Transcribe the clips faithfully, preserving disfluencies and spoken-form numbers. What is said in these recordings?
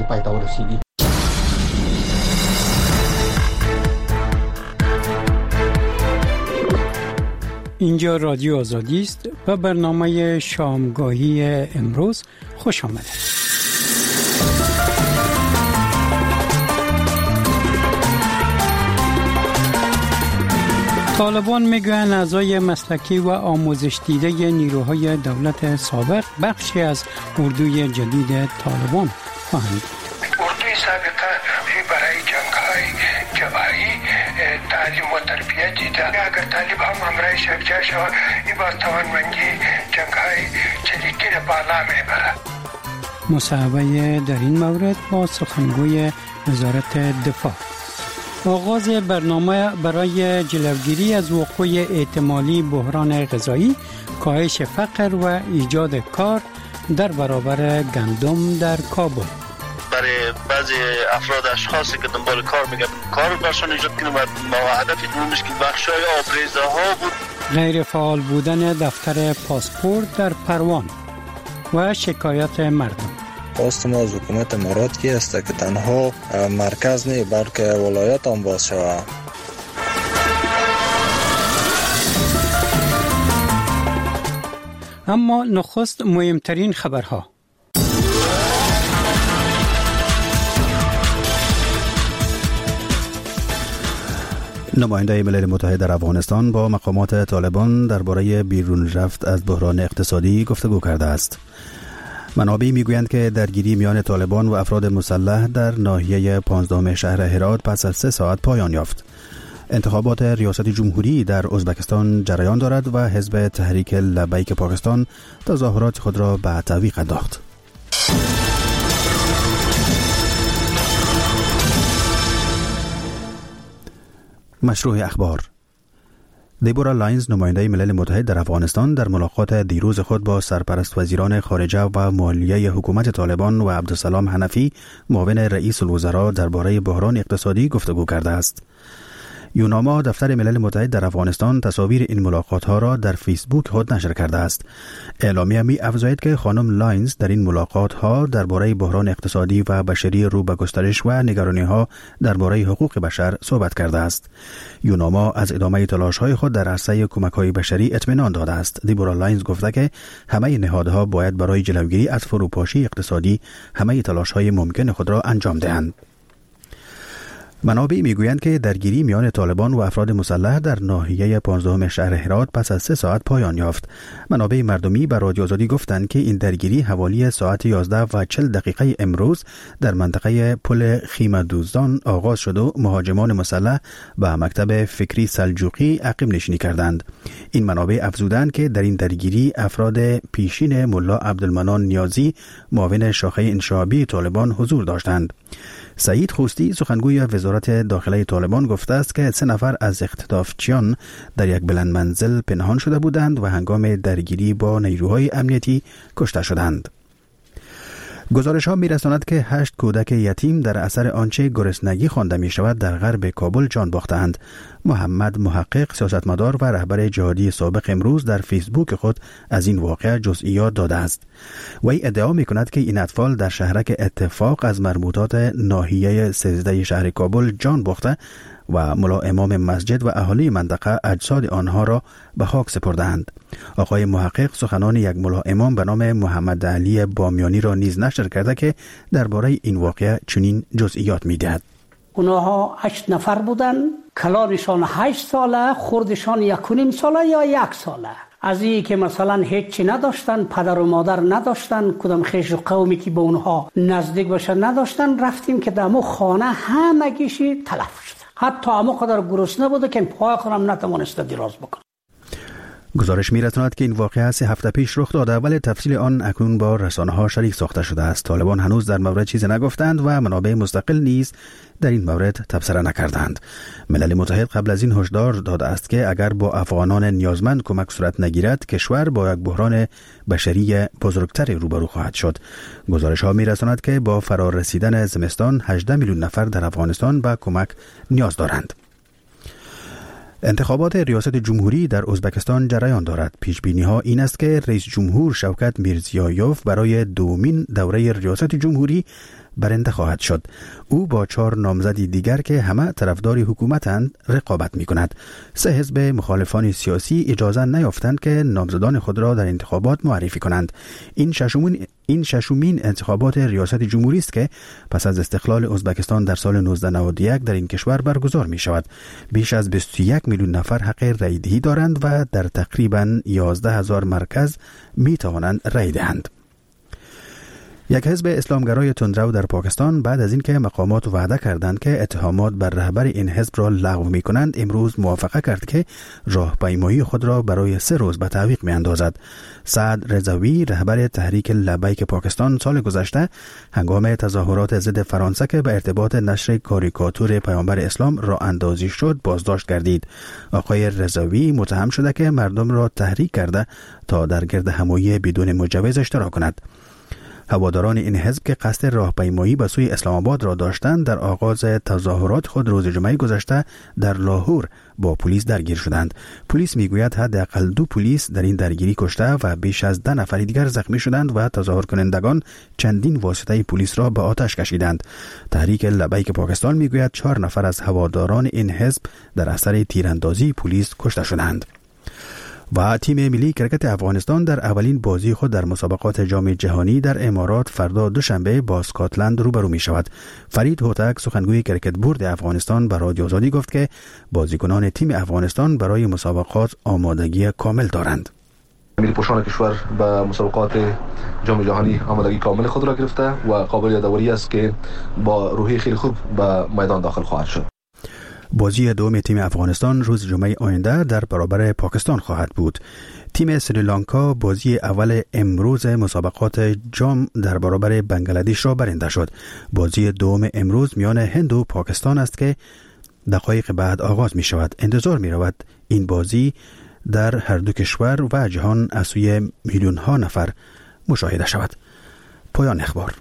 پایتاه رسیدی. اینجا رادیو آزادی است و برنامه شامگاهی امروز خوش آمده. طالبان میگویند اعضای مسلکی و آموزش دیده نیروهای دولت سابق بخشی از اردوی جدید طالبان خواهند. اردوی سابقه برای جنگ‌های جبهه‌ای تعلیم و تربیت دیده. اگر طالب هم همراه شرکت شود این با توانمندی جنگ‌های جدیدگیر بالا میبره. مصاحبه در این مورد با سخنگوی وزارت دفاع. آغاز برنامه برای جلوگیری از وقوع احتمالی بحران غذایی، کاهش فقر و ایجاد کار در برابر گندم در کابل. برای بعضی افراد اشخاصی که دنبال کار میگن کار برشان ایجاد کنیم و هدف دومش که بخشای آبریزه ها بود. غیر فعال بودن دفتر پاسپورت در پروان و شکایت مردم. خواست ما از حکومت امارات کی است که تنها مرکز نه بلکه ولایت هم باز شود. اما نخست مهمترین خبرها. نماینده ملل متحد در افغانستان با مقامات طالبان درباره بیرون رفت از بحران اقتصادی گفتگو کرده است. منابع میگویند که درگیری میان طالبان و افراد مسلح در ناحیه پانزدهم شهر هرات پس از سه ساعت پایان یافت. انتخابات ریاست جمهوری در ازبکستان جریان دارد و حزب تحریک لبیک پاکستان تظاهرات خود را به تعویق انداخت. مشروع اخبار. دیبورا لاینز نماینده ملل متحد در افغانستان در ملاقات دیروز خود با سرپرست وزیران خارجه و مالیه حکومت طالبان و عبدالسلام حنفی معاون رئیس الوزراء درباره بحران اقتصادی گفتگو کرده است. یوناما دفتر ملل متحد در افغانستان تصاویر این ملاقات ها را در فیسبوک خود نشر کرده است. اعلامیه می افزاید که خانم لاینز در این ملاقات ها درباره بحران اقتصادی و بشری رو به گسترش و نگرانی ها درباره حقوق بشر صحبت کرده است. یوناما از ادامه تلاش های خود در عرصه کمک های بشری اطمینان داده است. دیبورا لاینز گفته که همه نهادها باید برای جلوگیری از فروپاشی اقتصادی همه تلاش های ممکن خود را انجام دهند. منابع میگویند که درگیری میان طالبان و افراد مسلح در ناحیه پانزدهم شهر هرات پس از سه ساعت پایان یافت. منابع مردمی به رادیو آزادی گفتند که این درگیری حوالی ساعت یازده و چهل دقیقه امروز در منطقه پل خیمه‌دوزان آغاز شد و مهاجمان مسلح به مکتب فکری سلجوقی عقب نشینی کردند. این منابع افزودند که در این درگیری افراد پیشین ملا عبدالمنان نیازی معاون شاخه انشابی طالبان حضور داشتند. سعید خوستی سخنگوی وزارت داخله طالبان گفته است که سه نفر از اختطافچیان در یک بلند منزل پنهان شده بودند و هنگام درگیری با نیروهای امنیتی کشته شدند. گزارش ها می رساند که هشت کودک یتیم در اثر آنچه گرسنگی خوانده می شود در غرب کابل جان باختند. محمد محقق سیاستمدار و رهبر جهادی سابق امروز در فیسبوک خود از این واقعه جزئیات داده است. وی ادعا می کند که این اطفال در شهرک اتفاق از مربوطات ناحیه سیزده شهر کابل جان باخته و ملا امام مسجد و اهالی منطقه اجساد آنها را به خاک سپردند. آقای محقق سخنان یک ملا امام به نام محمد علی بامیانی را نیز نشر کرده که درباره این واقعه چنین جزئیات می‌دهد. اونها هشت نفر بودن، کلانشان هشت ساله، خردشان یک و نیم ساله یا یک ساله. از این که مثلا هیچی نداشتن، پدر و مادر نداشتن، کدام خیش و قومی که به اونها نزدیک باشه نداشتن، رفتیم که دمو خانه همگیشی تلف شد. حتی همه قدر گرسنه بوده که پای خودم نتوانسته دراز بکنه. گزارش می‌رساند که این واقعه سه هفته پیش رخ داده ولی تفصیل آن اکنون با رسانه‌ها شریک ساخته شده است. طالبان هنوز در مورد چیزی نگفتند و منابع مستقل نیز در این مورد تبصره نکردند. ملل متحد قبل از این هشدار داده است که اگر با افغانان نیازمند کمک صورت نگیرد کشور با یک بحران بشری بزرگتر روبرو خواهد شد. گزارش‌ها می‌رساند که با فرار رسیدن زمستان هجده میلیون نفر در افغانستان به کمک نیاز دارند. انتخابات ریاست جمهوری در ازبکستان جریان دارد. پیش بینی ها این است که رئیس جمهور شوکت میرزیایوف برای دومین دوره ریاست جمهوری برنده خواهد شد. او با چهار نامزدی دیگر که همه طرفدار حکومتند رقابت می کند. سه حزب مخالفان سیاسی اجازه نیافتند که نامزدان خود را در انتخابات معرفی کنند. این ششمین این ششمین انتخابات ریاست جمهوری است که پس از استقلال ازبکستان در سال نوزده نود و یک در این کشور برگزار می شود. بیش از بیست و یک میلیون نفر حق رای دهی دارند و در تقریباً یازده هزار مرکز می توانند رای دهند. یک حزب اسلامگرای تندرو در پاکستان بعد از اینکه مقامات وعده کردند که اتهامات بر رهبر این حزب را لغو می کنند، امروز موافقه کرد که راهپیمایی خود را برای سه روز به تعویق می اندازد. سعد رضوی، رهبر تحریک لبیک پاکستان، سال گذشته هنگام تظاهرات ضد فرانسه که به ارتباط نشر کاریکاتور پیامبر اسلام راه اندازی شد بازداشت گردید. آقای رضوی متهم شده که مردم را تحریک کرده تا در گرد همایی بدون مجوز اشتراک کند. هواداران این حزب که قصد راهپیمایی به سوی اسلام آباد را داشتند در آغاز تظاهرات خود روز جمعه گذشته در لاهور با پلیس درگیر شدند. پلیس میگوید حداقل دو پلیس در این درگیری کشته و بیش از ده نفر دیگر زخمی شدند و تظاهر کنندگان چندین واسطه پلیس را به آتش کشیدند. تحریک لبیک پاکستان میگوید چهار نفر از هواداران این حزب در اثر تیراندازی پلیس کشته شدند. و تیم ملی کرکت افغانستان در اولین بازی خود در مسابقات جام جهانی در امارات فردا دوشنبه با اسکاتلند روبرو می شود. فرید هوتک، سخنگوی کرکت بورد افغانستان، به رادیو آزادی گفت که بازیکنان تیم افغانستان برای مسابقات آمادگی کامل دارند. ملی پوشان کشور به مسابقات جام جهانی آمادگی کامل خود را گرفته و قابل یادآوری است که با روحیه خیلی خوب به میدان داخل خواهد شد. بازی دوم تیم افغانستان روز جمعه آینده در برابر پاکستان خواهد بود. تیم سریلانکا بازی اول امروز مسابقات جام در برابر بنگلادش را برنده شد. بازی دوم امروز میان هند و پاکستان است که دقایق بعد آغاز می شود. انتظار می رود این بازی در هر دو کشور و جهان از سوی میلیون ها نفر مشاهده شود. پایان اخبار.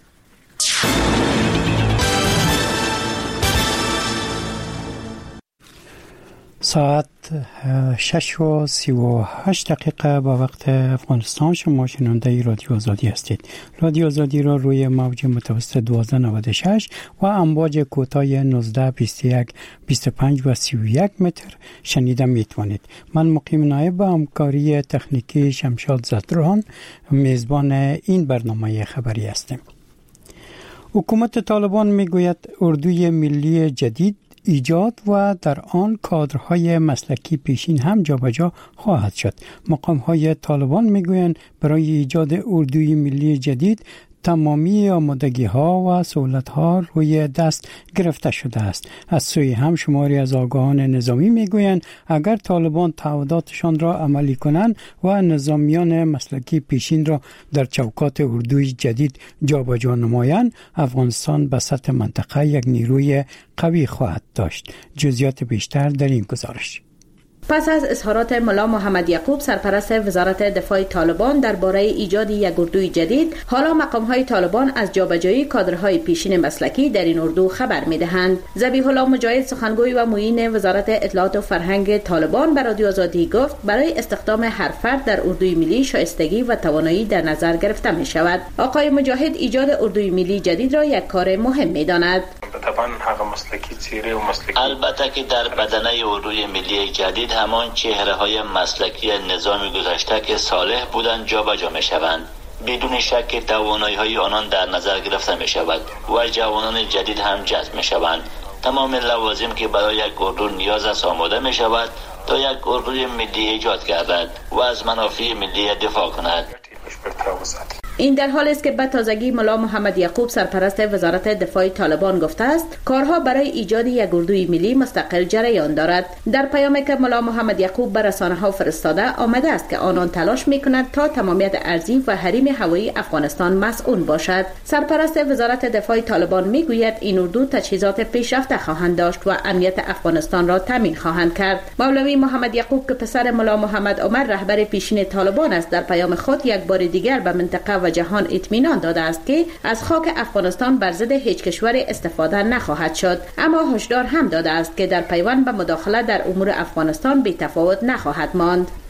ساعت شش و سی و هشت دقیقه با وقت افغانستان شما شنونده رادیو آزادی هستید. رادیو آزادی را روی موج متوسط دوازده نود و شش و امواج کوتاه نوزده بیست و یک بیست و پنج و سی و یک متر شنیده میتوانید. من مقیم نایب با همکاری تکنیکی شمشاد زدران میزبان این برنامه خبری هستیم. حکومت طالبان میگوید اردوی ملی جدید ایجاد و در آن کادرهای مسلکی پیشین هم جابجا خواهد شد. مقام‌های طالبان میگویند برای ایجاد اردوی ملی جدید تمامی آمادگی‌ها و سهولت‌ها روی دست گرفته شده است. از سوی هم شماری از آگاهان نظامی میگویند اگر طالبان تعهداتشان را عملی کنند و نظامیان مسلکی پیشین را در چوکات اردوی جدید جابجا نمایند، افغانستان به سطح منطقه یک نیروی قوی خواهد داشت. جزئیات بیشتر در این گزارش. پس از اظهارات ملا محمد یعقوب سرپرست وزارت دفاع طالبان درباره ایجاد یک اردوی جدید، حالا مقام‌های طالبان از جابجایی کادرهای پیشین مسلکی در این اردو خبر می‌دهند. ذبیح الله مجاهد، سخنگوی و معین وزارت اطلاعات و فرهنگ طالبان، به رادیو آزادی گفت برای استخدام هر فرد در اردوی ملی شایستگی و توانایی در نظر گرفته می‌شود. آقای مجاهد ایجاد اردوی ملی جدید را یک کار مهم می‌داند. طبعا حق مسلکی چیره و مسلکی البته که در بدنه اردوی ملی جدید همان چهره های مسلکی نظام گذشته که صالح بودند جابجا می شوند. بدون شک توانایی های آنان در نظر گرفته می شود و جوانان جدید هم جذب می شوند. تمام لوازم که برای یک اردو نیاز است آماده می شود تا یک اردوی ملی ایجاد گردد و از منافع ملی دفاع کند. این در حالی است که به تازگی ملا محمد یعقوب سرپرست وزارت دفاع طالبان گفته است کارها برای ایجاد یک اردوی ملی مستقل جریان دارد. در پیامی که ملا محمد یعقوب به رسانه‌ها فرستاده آمده است که آنان تلاش می‌کنند تا تمامیت ارضی و حریم هوایی افغانستان مسئول باشد. سرپرست وزارت دفاع طالبان میگوید این اردو تجهیزات پیشرفته خواهند داشت و امنیت افغانستان را تامین خواهند کرد. مولوی محمد یعقوب که پسر ملا محمد عمر رهبر پیشین طالبان است، در پیام خود یک بار دیگر به منطقه و جهان اطمینان داده است که از خاک افغانستان بر ضد هیچ کشور استفاده نخواهد شد، اما هشدار هم داده است که در پیوند به مداخله در امور افغانستان بی تفاوت نخواهد ماند.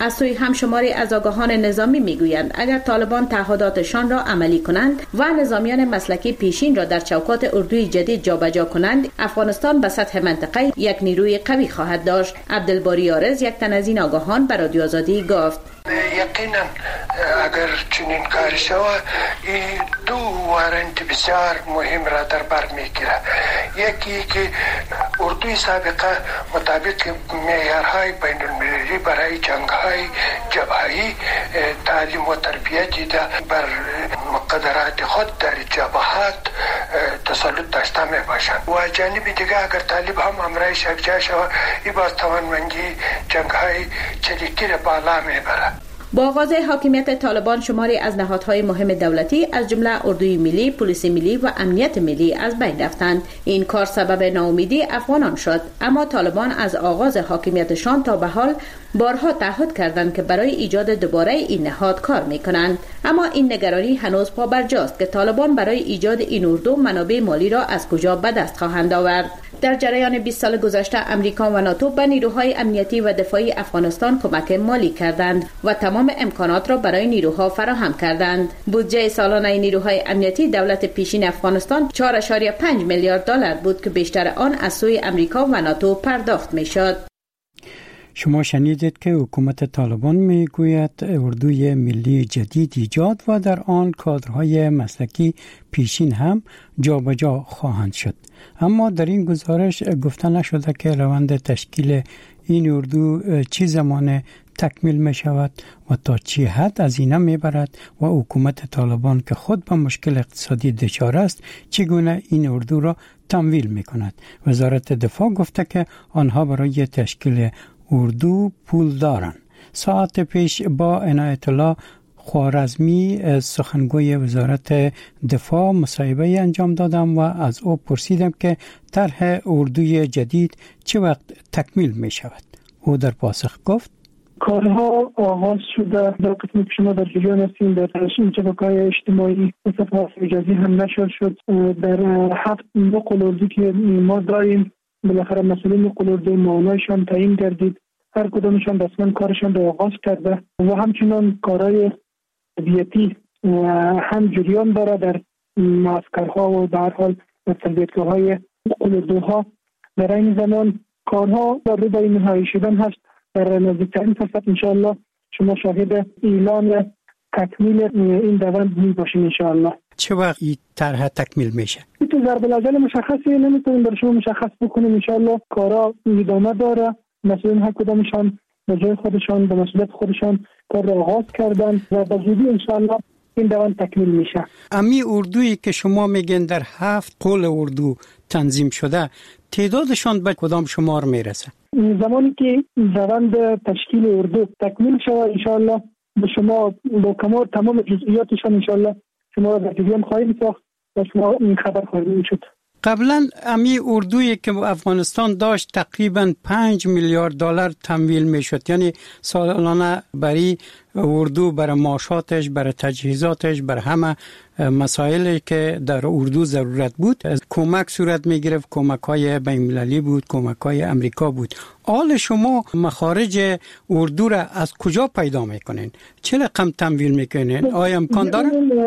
از سوی همشماری از آگاهان نظامی میگویند اگر طالبان تعهداتشان را عملی کنند و نظامیان مسلکی پیشین را در چوکات اردوی جدید جابجا کنند، افغانستان به سطح منطقه یک نیروی قوی خواهد داشت. عبدالباری آرز، یک تن از این آگاهان، به رادیو آزادی گفت: یقینا اگر چنین کار شود این دو وارنت بسیار مهم را در بر میگیرد. یکی که اردوی سابقه مطابق معیارهای بین المللی برای جنگ‌های جبهه‌ای تعلیم و تربیت ده بر مقدرات خود در جبهات تسلط داشته می باشند و جانب دیگه اگر طالب هم امرای شکجا شود این باز توانمندی جنگ‌های چریکی را بالا میبرد. با آغاز حاکمیت طالبان شماری از نهادهای مهم دولتی از جمله اردوی ملی، پلیس ملی و امنیت ملی از بین رفتند. این کار سبب ناامیدی افغانان شد، اما طالبان از آغاز حاکمیتشان تا به حال بارها تعهد کردند که برای ایجاد دوباره این نهاد کار میکنند. اما این نگرانی هنوز پابرجاست که طالبان برای ایجاد این اردو منابع مالی را از کجا به دست خواهند آورد. در جریان بیست سال گذشته امریکا و ناتو به نیروهای امنیتی و دفاعی افغانستان کمک مالی کردند و تمام امکانات را برای نیروها فراهم کردند. بودجه سالانه نیروهای امنیتی دولت پیشین افغانستان چهار ممیز پنج میلیارد دلار بود که بیشتر آن از سوی امریکا و ناتو پرداخت میشد. شما شنیدید که حکومت طالبان میگوید اردوی ملی جدید ایجاد و در آن کادرهای مسلکی پیشین هم جابجا خواهند شد. اما در این گزارش گفته نشده که روند تشکیل این اردو چه زمان تکمیل می شود و تا چه حد هزینه می برد و حکومت طالبان که خود به مشکل اقتصادی دچار است چگونه این اردو را تمویل می کند. وزارت دفاع گفته که آنها برای تشکیل اردو پول دارند. ساعت پیش با عنایت الله خوارزمی سخنگوی وزارت دفاع مصاحبه انجام دادم و از او پرسیدم که طرح اردوی جدید چه وقت تکمیل می شود. او در پاسخ گفت: کارها آغاز شده. در قسمت شما در جریان هستیم. در شبکه‌های اجتماعی صفحات مجازی هم نشر شد. در هفت نقل اردو که ما داریم بالاخره مسئولین نقل اردو معنایشان تعیین گردید. هر کدامشان رسما کارشان را آغاز کرده و همچنان کارهای تربیتی و هم جریان داره در معسکرها و در حال تربیتگاه‌های نقل اردوها. در این زمان کارها در روی نهایی شدن هست. در نزدیکترین فرصت انشاءالله شما شاهد اعلان تکمیل این روند می باشیم انشاءالله. چه وقت این طرح تکمیل میشه؟ این تو ضرب الاجل مشخصی نمیتونیم در شما مشخص بکنیم. انشاءالله کارا ادامه داره. مسئولین هر کدامشان به جای خودشان به مسئولیت خودشان کار را آغاز کردن و به زودی انشاءالله این روند تکمیل میشه. امی اردویی که شما میگن در هفت قول اردو تنظیم شده تعدادشان به کدام شمار میرسه؟ زمانی که روند تشکیل اردو تکمیل شود انشاءالله به شما با کمال تمام جزئیاتشان انشاءالله شما را در جریان خواهیم ساخت و شما این خبر خواهید شد. قبلا امی اردویی که افغانستان داشت تقریبا پنج میلیارد دلار تمویل میشد، یعنی سالانه برای اردو، برای معاشاتش، برای تجهیزاتش، برای همه مسائلی که در اردو ضرورت بود کمک صورت میگرفت. کمک های بین المللی بود، کمک های امریکا بود. آل شما مخارج اردو را از کجا پیدا میکنین؟ چه رقم تمویل میکنین؟ آیا امکان داره؟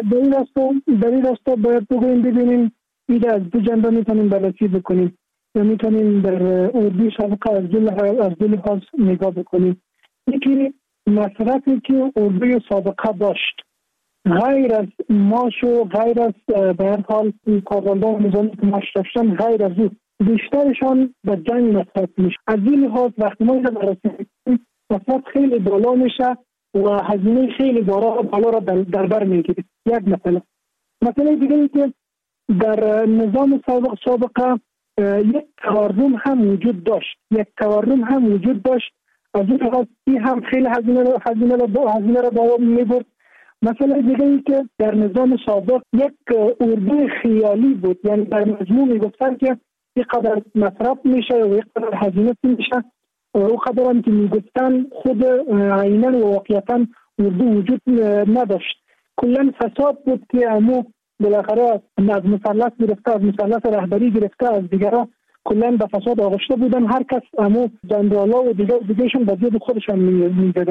در این راستا باید بگوییم ببینیم ایده از دو جنبه میتونیم بررسی بکنیم یا میتونیم در اردوی سابقه از دو لحاظ نگاه بکنیم. یکی مصرفی که اردوی سابقه داشت غیر از معاش و غیر از به هر حال کارمندان نظامی که معاش داشتن، غیر از او بیشترشان به جنگ مصرف میشه. از این لحاظ وقتی ما اینجا بررسی میکنیم مصرف خیلی بالا میشه و هزینه خیلی بالا را در بر میگیره. یک مسئله. مسئله دیگه ای که در نظام سابق سابقه یک تورم هم وجود داشت یک تورم هم وجود داشت از این لحاظ هم خیلی هزینه را هزینه را هزینه را بالا میبرد. مثلا دیگه ای که در نظام سابق یک اردوی خیالی بود، یعنی در مجموع میگفتن که یک قدر مصرف میشه و یک قدر هزینه میشه و او قدر هم که میگفتن خود عیناً و واقعیتاً اردو وجود نداشت. کلا فساد بود که امو بالاخره از مثلث گرفته، از مثلث رهبری گرفته، از دیگرها کلا به فساد آغشته بودن. هر کس امو جنرالا و دیگر دیگرشون به زید خودشان میدادن.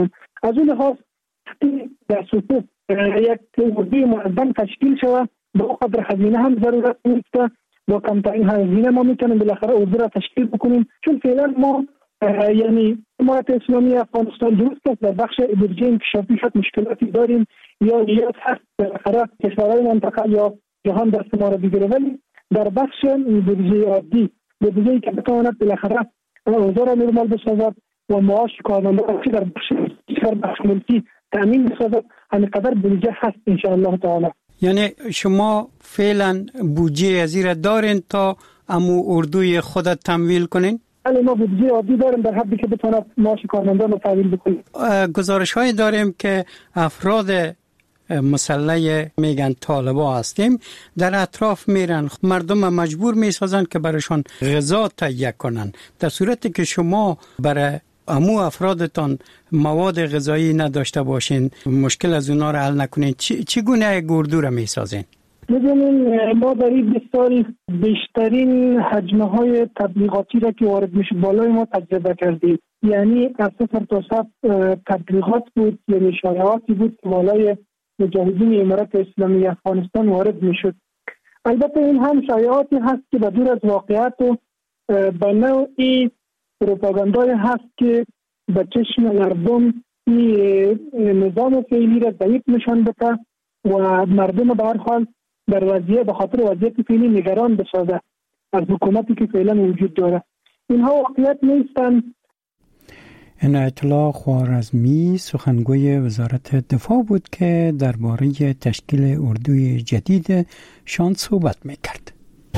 از اون لحاظ در صفوف یک اردوی منظم تشکیل شود با قدر هزینه هم ضرورت نیست. با کمترین هزینه ما میتونیم بالاخره اردو را تشکیل بکنیم، چون فعلا ما یعنی امارت اسلامی افغانستان درست است در بخش بودجه انکشافی شد مشکلاتی داریم یا نیاز هست بالاخره کشورهای منطقه یا جهان دست ما را بگیره، ولی در بخش بودجه عادی بودجه‌ای که بتواند بالاخره اوضاع را نرمال بسازد و معاش کارمندان که در بخش در بخش ملکی تامین بسازد، همینقدر بودجه هست ان شاء الله تعالی. یعنی شما فعلا بودجه ازیر دارین تا امو اردوی خودت تمویل کنین؟ بله ما بودجه عادی داریم در حدی که بتواند معاش کارمندان رو تمویل بکنیم. گزارش هایی داریم که افراد مسلح میگن طالبا هستیم در اطراف میرن، مردم مجبور میسازن که برایشان غذا تهیه کنن، در صورتی که شما برای امو افرادتان مواد غذایی نداشته باشین، مشکل از اونا رو حل نکنین، چی, چی گونه اردو رو میسازین؟ می‌دونین ما در این بسیاری بیشترین حجمه های تبلیغاتی را که وارد میشه بالای ما تجربه کردیم، یعنی از صفر تا صد تبلیغات بود، یعنی شایعاتی بود که بالای مجاهدین امارت اسلامی افغانستان وارد میشد. البته این هم شایعاتی هست که به دور از واقعیت و به نوعی پروپاگاندای هست که به چشم مردم این نظام فعلی را ضعیف نشان بده و مردم به هر حال در وضعیت به خاطر وضعیت فعلی نگران بسازه از حکومتی که فعلا وجود داره. اینها واقعیت نیستن. عنایت الله خوارزمی سخنگوی وزارت دفاع بود که درباره تشکیل اردوی جدید شان صحبت میکرد.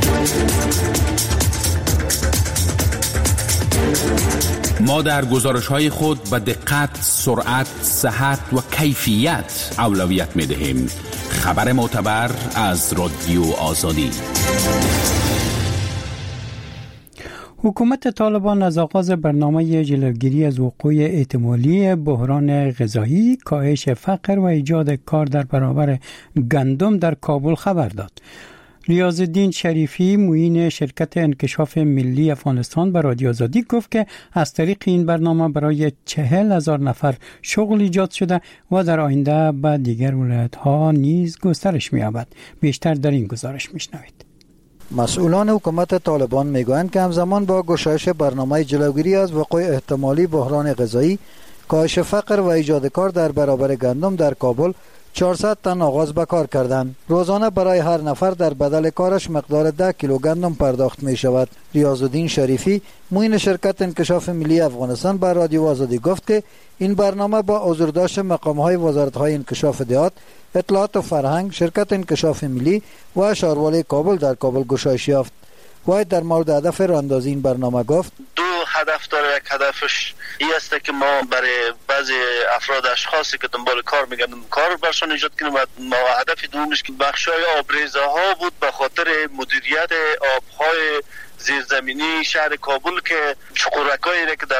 ما در گزارش‌های خود به دقت، سرعت، صحت و کیفیت اولویت می‌دهیم. خبر معتبر از رادیو آزادی. حکومت طالبان از آغاز برنامه جلوگیری از وقوع احتمالی بحران غذایی، کاهش فقر و ایجاد کار در برابر گندم در کابل خبر داد. ریاضالدین شریفی معین شرکت انکشاف ملی افغانستان به رادیو آزادی گفت که از طریق این برنامه برای چهل هزار نفر شغل ایجاد شده و در آینده به دیگر ولایت‌ها نیز گسترش می‌یابد. بیشتر در این گزارش می‌شنوید. مسئولان حکومت طالبان میگویند که همزمان با گشایش برنامه جلوگیری از وقوع احتمالی بحران غذایی، کاهش فقر و ایجاد کار در برابر گندم در کابل چهارصد تن آغاز به کار کردند. روزانه برای هر نفر در بدل کارش مقدار ده کیلو گندم پرداخت می شود. ریاضالدین شریفی معین شرکت انکشاف ملی افغانستان به رادیو آزادی گفت که این برنامه با حضورداشت مقام‌های وزارت‌های انکشاف دهات، اطلاعات و فرهنگ، شرکت انکشاف ملی و شهروالی کابل در کابل گشایش یافت. وای در مورد هدف راهاندازی این برنامه گفت: دو هدف داره. یک هدفش این است که ما برای بعضی افراد اشخاصی که دنبال کار میگردن کار برشان ایجاد کنیم و ما هدف دومش که بخشای آبریزه ها بود به خاطر مدیریت آبهای زیرزمینی شهر کابل که چقرکایی را که در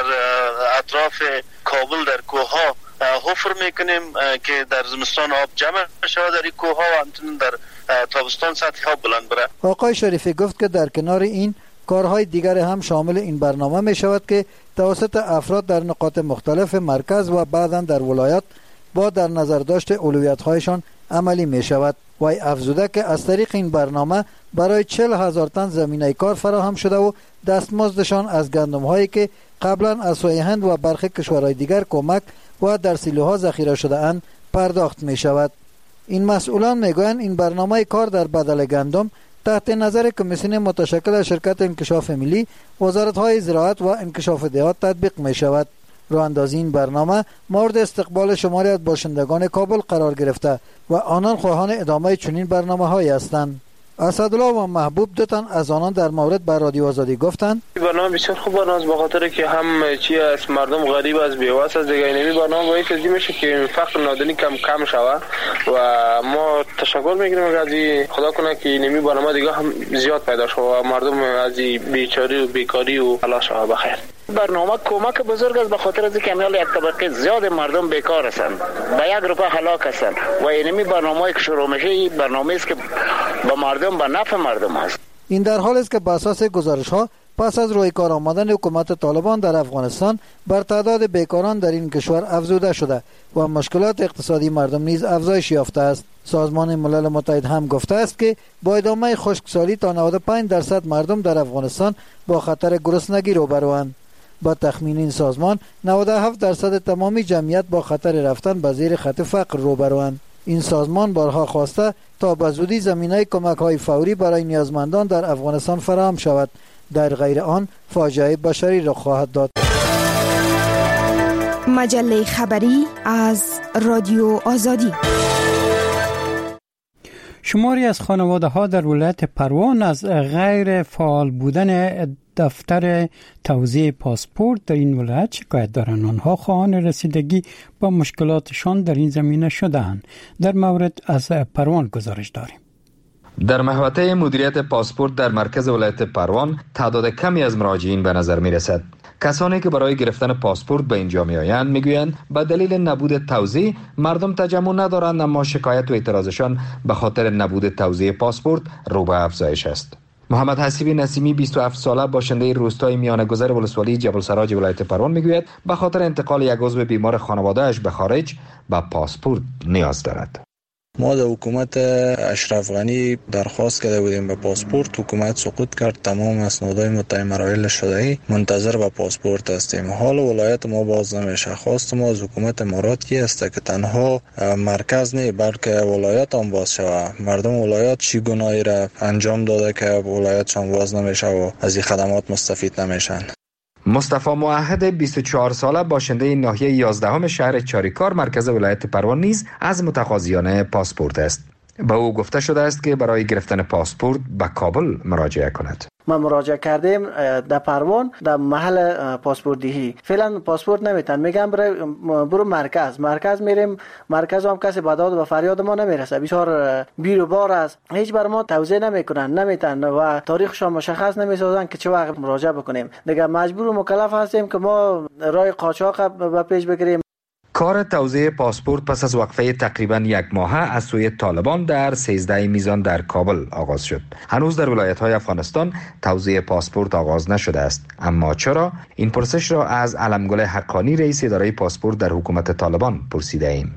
اطراف کابل در کوهها حفر میکنیم که در زمستان آب جمع شود در این کوهها و همچنین در تابستان سطح آب بلند بره. آقای شریفی گفت که در کنار این کارهای دیگر هم شامل این برنامه می شود که توسط افراد در نقاط مختلف مرکز و بعداً در ولایات با در نظر داشت اولویت‌هایشان عملی می شود. وی افزوده که از طریق این برنامه برای چهل هزار تن زمینه کار فراهم شده و دستمزدشان از گندم هایی که قبلا از سوی هند و برخی کشورهای دیگر کمک و در سیلوها ذخیره شده اند پرداخت می شود. این مسئولان می گویند این برنامه کار در بدل گندم تحت نظر کمیسیون متشکل از شرکت انکشاف ملی، وزارت‌های زراعت و انکشاف دهات تطبیق می شود. راهاندازی این برنامه مورد استقبال شماری از باشندگان کابل قرار گرفته و آنان خواهان ادامه چنین برنامه‌هایی هستند. اسدالله و محبوب دو تن از آنان در مورد بر رادیو آزادی گفتند: برنامه بسیار خوب برنامه به خاطر که هم چی از مردم غریب از بیوس از دیگه اینمی برنامه باید تزدید میشه که فقر نادنی کم کم شود و ما تشکر میگیریم از خدا کنه که اینمی برنامه دیگه هم زیاد پیدا شود و مردم از بیچاری و بیکاری و الله شود بخیر. برنامه کمک بزرگ است به خاطر از اینکه امیال یک طبقه زیاد مردم بیکار هستند، به یک روپه هلاک هستند و اینمی برنامه‌ای که شروع میشه این برنامه‌ای است که به مردم به نفع مردم است. این در حال است که بر اساس گزارش‌ها پس از روی کار آمدن حکومت طالبان در افغانستان بر تعداد بیکاران در این کشور افزوده شده و مشکلات اقتصادی مردم نیز افزایش یافته است. سازمان ملل متحد هم گفته است که با ادامه خشکسالی تا نود و پنج درصد مردم در افغانستان با خطر گرسنگی روبروند. با تخمین این سازمان نود و هفت درصد تمامی جمعیت با خطر رفتن به زیر خط فقر روبروند. این سازمان بارها خواسته تا به زودی زمینه کمک‌های فوری برای نیازمندان در افغانستان فراهم شود، در غیر آن فاجعه بشری رخ خواهد داد. مجله خبری از رادیو آزادی. شماری از خانواده ها در ولایت پروان از غیر فعال بودن دفتر توزیع پاسپورت در این ولایت شکایت دارند. آنها خواهان رسیدگی با مشکلاتشان در این زمینه شده‌اند. در مورد از پروان گزارش داریم. در محوطه مدیریت پاسپورت در مرکز ولایت پروان تعداد کمی از مراجعین به نظر می رسد. کسانی که برای گرفتن پاسپورت به اینجا می آیند می گویند به دلیل نبود توزیع مردم تجمع ندارند، اما شکایت و اعتراضشان به خاطر نبود توزیع پاسپورت رو به افزایش است. محمد حسیبی نسیمی بیست و هفت ساله باشنده روستای میانگذر ولسوالی جبل سراج ولایت پروان میگوید به خاطر انتقال یک عضو بیمار خانواده‌اش به خارج به پاسپورت نیاز دارد. ما در حکومت اشرف غنی درخواست کرده بودیم به پاسپورت، حکومت سقوط کرد، تمام اسنادهای متهم مراحل شده‌ای منتظر به پاسپورت هستیم. حال ولایت ما باز نمیشه. خواست ما از حکومت امارات کی است که تنها مرکز نه بلکه ولایت هم باز شود. مردم ولایت چی گناهی را انجام داده که ولایتشان باز نمیشه و از این خدمات مستفید نمیشن؟ مصطفی موحد بیست و چهار ساله باشنده ناحیه یازدهم شهر چاریکار مرکز ولایت پروان نیز از متقاضیان پاسپورت است. به او گفته شده است که برای گرفتن پاسپورت به کابل مراجعه کند. ما مراجعه کردیم در پروان در محل پاسپورت دهی. فعلا پاسپورت نمیتن، میگم برو مرکز. مرکز میریم، مرکز هم کسی به داد و فریاد ما نمیرسه. بسیار بیر و بار است. هیچ بر ما توزیع نمیکنن، نمیتن و تاریخشان مشخص نمیسازن که چه وقت مراجعه بکنیم. دیگه مجبور و مکلف هستیم که ما راه قاچاق به پیش بگیریم. کار توزیع پاسپورت پس از وقفه تقریبا یک ماهه از سوی طالبان در سیزده میزان در کابل آغاز شد. هنوز در ولایت‌های افغانستان توزیع پاسپورت آغاز نشده است. اما چرا؟ این پرسش را از علمگل حقانی رئیس اداره پاسپورت در حکومت طالبان پرسیده ایم.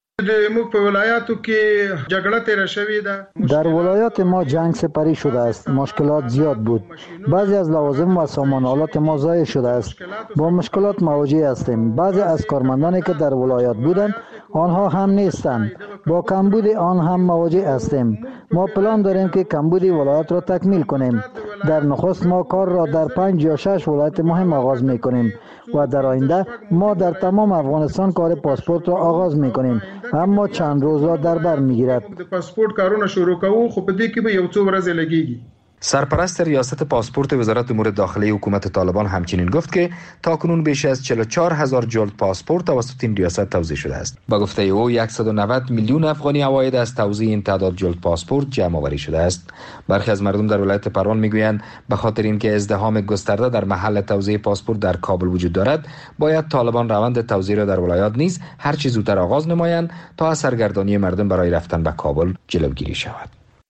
در ولایات ما جنگ سپری شده است. مشکلات زیاد بود. بعضی از لوازم و سامان آلات ما ضایع شده است. با مشکلات مواجه هستیم. بعضی از کارمندانی که در ولایات بودند آنها هم نیستند. با کمبود آن هم مواجه هستیم. ما پلان داریم که کمبود ولایت را تکمیل کنیم. در نخست ما کار را در پنج یا شش ولایت مهم آغاز می کنیم و در آینده ما در تمام افغانستان کار پاسپورت را آغاز می کنیم. اما چند روز را در بر می گیرد. پاسپورت کارونه شروع کوو خو په دې کې به یو څو ورځې لګیږي. سرپرست ریاست پاسپورت وزارت امور داخلی حکومت طالبان همچنین گفت که تاکنون بیش از چهل و چهار هزار جلد پاسپورت توسط این ریاست توزیع شده است. با گفته او صد و نود میلیون افغانی عواید از توزیع این تعداد جلد پاسپورت جمع آوری شده است. برخی از مردم در ولایت پروان میگویند به خاطر اینکه ازدحام گسترده در محل توزیع پاسپورت در کابل وجود دارد، باید طالبان روند توزیع را در ولایات نیز هر چه زودتر آغاز نمایند تا از سرگردانی مردم برای رفتن به کابل جلوگیری شود.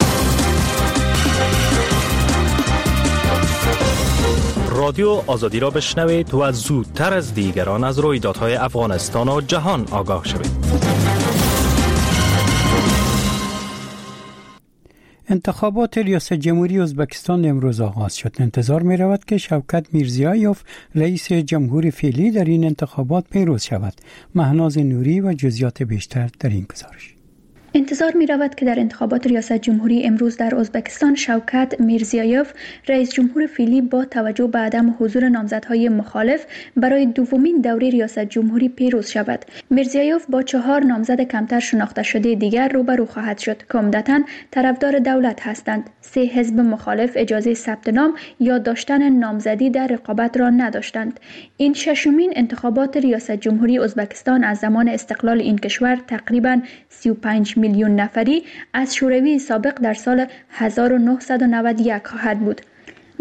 رادیو آزادی را بشنوید و زودتر از دیگران از رویدادهای افغانستان و جهان آگاه شوید. انتخابات ریاست جمهوری ازبکستان امروز آغاز شد. انتظار می رود که شوکت میرزیایوف رئیس جمهور فعلی در این انتخابات پیروز شود. مهناز نوری و جزئیات بیشتر در این گزارش. انتظار می رود که در انتخابات ریاست جمهوری امروز در ازبکستان شوکت میرزیایوف رئیس جمهور فعلی با توجه به عدم حضور نامزدهای مخالف برای دومین دوره ریاست جمهوری پیروز شود. میرزیایوف با چهار نامزد کمتر شناخته شده دیگر روبرو خواهد شد که عمدتاً طرفدار دولت هستند. سه حزب مخالف اجازه ثبت نام یا داشتن نامزدی در رقابت را نداشتند. این ششمین انتخابات ریاست جمهوری ازبکستان از زمان استقلال این کشور تقریباً سی و پنج میلیون نفری از شوروی سابق در سال هزار و نهصد و نود و یک خواهد بود.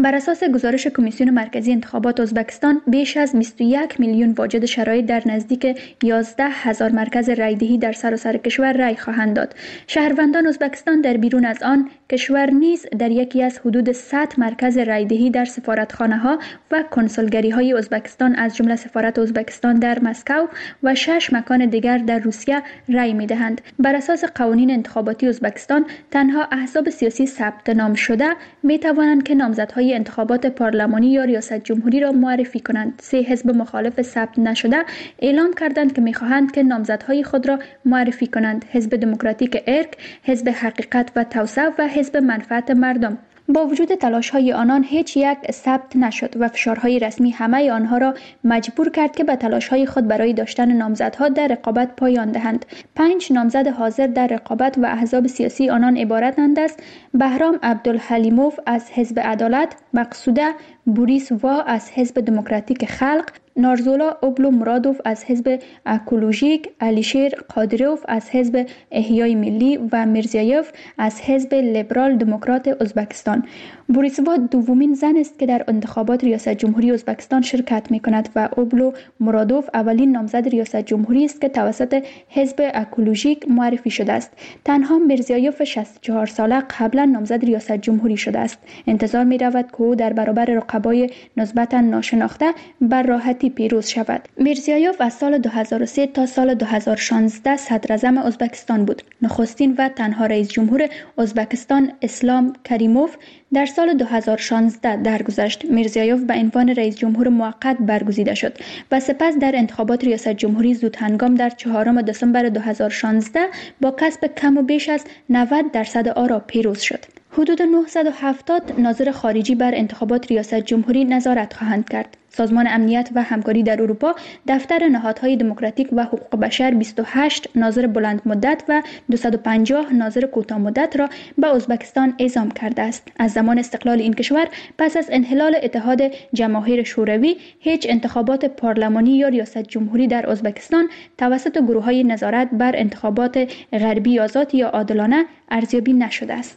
بر اساس گزارش کمیسیون مرکزی انتخابات ازبکستان بیش از بیست و یک میلیون واجد شرایط در نزدیک یازده هزار مرکز رایدهی در سراسر کشور رای خواهند داد. شهروندان ازبکستان در بیرون از آن کشور نیز در یکی از حدود صد مرکز رایدهی در سفارتخانه‌ها و کنسولگری‌های ازبکستان از جمله سفارت ازبکستان در مسکو و شش مکان دیگر در روسیه رای می‌دهند. بر اساس قوانین انتخاباتی ازبکستان تنها احزاب سیاسی ثبت نام شده می‌توانند که نامزدهای انتخابات پارلمانی یا ریاست جمهوری را معرفی کنند. سه حزب مخالف ثبت نشده اعلام کردند که می‌خواهند که نامزدهای خود را معرفی کنند: حزب دموکراتیک ارک، حزب حقیقت و توسعه و حزب منفعت مردم. با وجود تلاش‌های آنان هیچ یک ثبت نشد و فشارهای رسمی همه آنها را مجبور کرد که به تلاش‌های خود برای داشتن نامزدها در رقابت پایان دهند. پنج نامزد حاضر در رقابت و احزاب سیاسی آنان عبارتند از بهرام عبدالحلیموف از حزب عدالت، مقصوده بوریس وا از حزب دموکراتیک خلق، نارزولا اوبلو مرادوف از حزب اکولوژیک، علیشیر قادروف از حزب احیای ملی و میرزیایف از حزب لیبرال دموکرات ازبکستان. بوریسووا دومین زن است که در انتخابات ریاست جمهوری ازبکستان شرکت می کند و اوبلو مرادوف اولین نامزد ریاست جمهوری است که توسط حزب اکولوژیک معرفی شده است. تنها میرزیایف شصت و چهار ساله قبلا نامزد ریاست جمهوری شده است. انتظار می رود که او در برابر رقبای نسبتا ناشناخته بر راحتی پیروز شود. میرزیایف از سال دو هزار و سه تا سال دو هزار و شانزده صدراعظم ازبکستان بود. نخستین و تنها رئیس جمهور ازبکستان اسلام کریموف در سال دو هزار و شانزده درگذشت. میرزیایف به عنوان رئیس جمهور موقت برگزیده شد و سپس در انتخابات ریاست جمهوری زود هنگام در چهارم دسامبر دو هزار و شانزده با کسب کم و بیش از نود درصد آرا پیروز شد. حدود نهصد و هفتاد ناظر خارجی بر انتخابات ریاست جمهوری نظارت خواهند کرد. سازمان امنیت و همکاری در اروپا دفتر نهادهای دموکراتیک و حقوق بشر بیست و هشت ناظر بلند مدت و دویست و پنجاه ناظر کوتاه مدت را به ازبکستان اعزام کرده است. از زمان استقلال این کشور پس از انحلال اتحاد جماهیر شوروی هیچ انتخابات پارلمانی یا ریاست جمهوری در ازبکستان توسط گروه‌های نظارت بر انتخابات غربی آزاد یا عادلانه ارزیابی نشده است.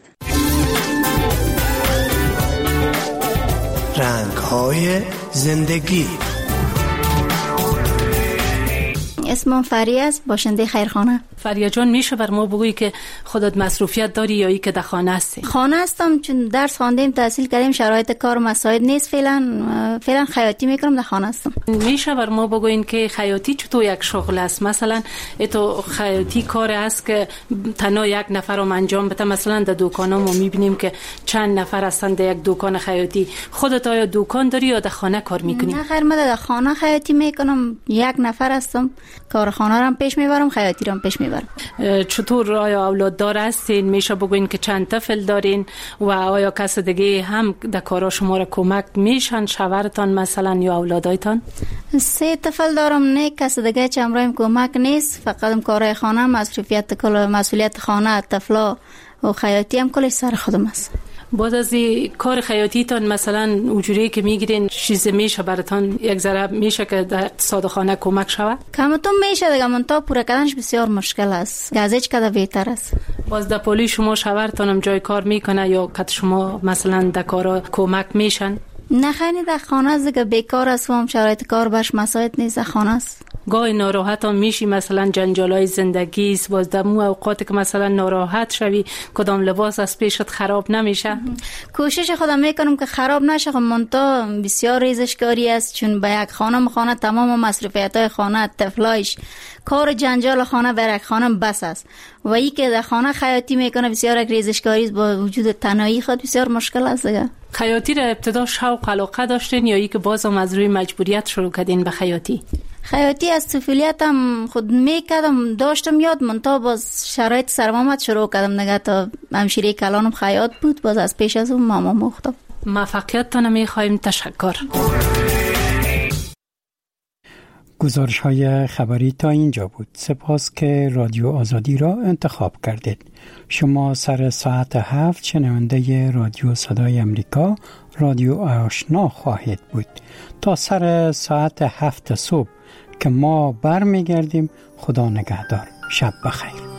رنگ‌های زندگی. اسمم فریه است، باشنده خیرخانه. فریا جان، میشه بر ما بگویی که خودت مصروفیت داری یا ای که در خانه هستی؟ خانه هستم، چون درس خواندیم، تحصیل کردیم، شرایط کار مساعد نیست. فعلا فعلا خیاطی میکنم، در خانه هستم. میشه بر ما بگوین که خیاطی چطور یک شغل است؟ مثلا تو خیاطی کار است که تنها یک نفر رو انجام بده؟ مثلا در دکانا ما میبینیم که چند نفر هستن در یک دکان خیاطی. خودت آیا دکان داری یا در خانه کار میکنی؟ نه خیر، من در خانه خیاطی میکنم. یک نفر هستم، کار خانه رو هم پیش میبرم، خیاطی رو هم پیش میبرم. چطور آیا اولاد دار هستین؟ میشه بگوین که چند طفل دارین و آیا کس دیگه هم در کارا شما را کمک میشن؟ شوهرتان مثلا یا اولادایتان؟ سه طفل دارم، نه کس دیگه چه امرایم کمک نیست. فقط کارهای خانه، مسئولیت کل مسئولیت خانه، طفلا و خیاطی هم کلش سر خودم است. بعد از کار خیاطیتان مثلا اجوری که میگیرین چیز میشه براتون یک ذره میشه که در اقتصاد خانه کمک شود؟ کمتون میشه دیگه، من تا پورا کردنش بسیار مشکل است. از هیچ کده بهتر است. باز در پولی شما شوهرتانم جای کار میکنه یا که شما مثلا در کارا کمک میشن؟ نه خیلی در خانه است دیگه، بیکار است و هم شرایط کار باش مساعد نیست. در خانه است. گاهی ناراحت هم میشی، مثلا جنجالای زندگی است، باز در مو اوقات که مثلا ناراحت شوی کدام لباس از پیشت خراب نمیشه؟ کوشش خودم میکنم که خراب نشه. خب منتا بسیار ریزشکاری است، چون به یک خانم خانه تمام مصرفیت‌های خانه، طفلایش، کار جنجال خانه بر یک خانم بس است و ای که در خانه خیاطی میکنه بسیار یک ریزشکاری است. با وجود تنهایی خود بسیار مشکل است دیگه. خیاطی را ابتدا شوق علاقه داشتین یا ای که بازم از روی مجبوریت شروع کردین به خیاطی؟ خیاطی از طفولیتم خود میکردم، داشتم یاد، من تا باز شرایط سرمامت شروع کردم دیگه. تا همشیره کلانم خیاط بود، باز از پیش از اون ماما مختم. موفقیتتان میخوایم. تشکر. گزارش های خبری تا اینجا بود. سپاس که رادیو آزادی را انتخاب کردید. شما سر ساعت هفت شنونده رادیو صدای امریکا، رادیو آشنا خواهید بود تا سر ساعت هفت صبح که ما برمیگردیم. خدا نگهدار. شب بخیر.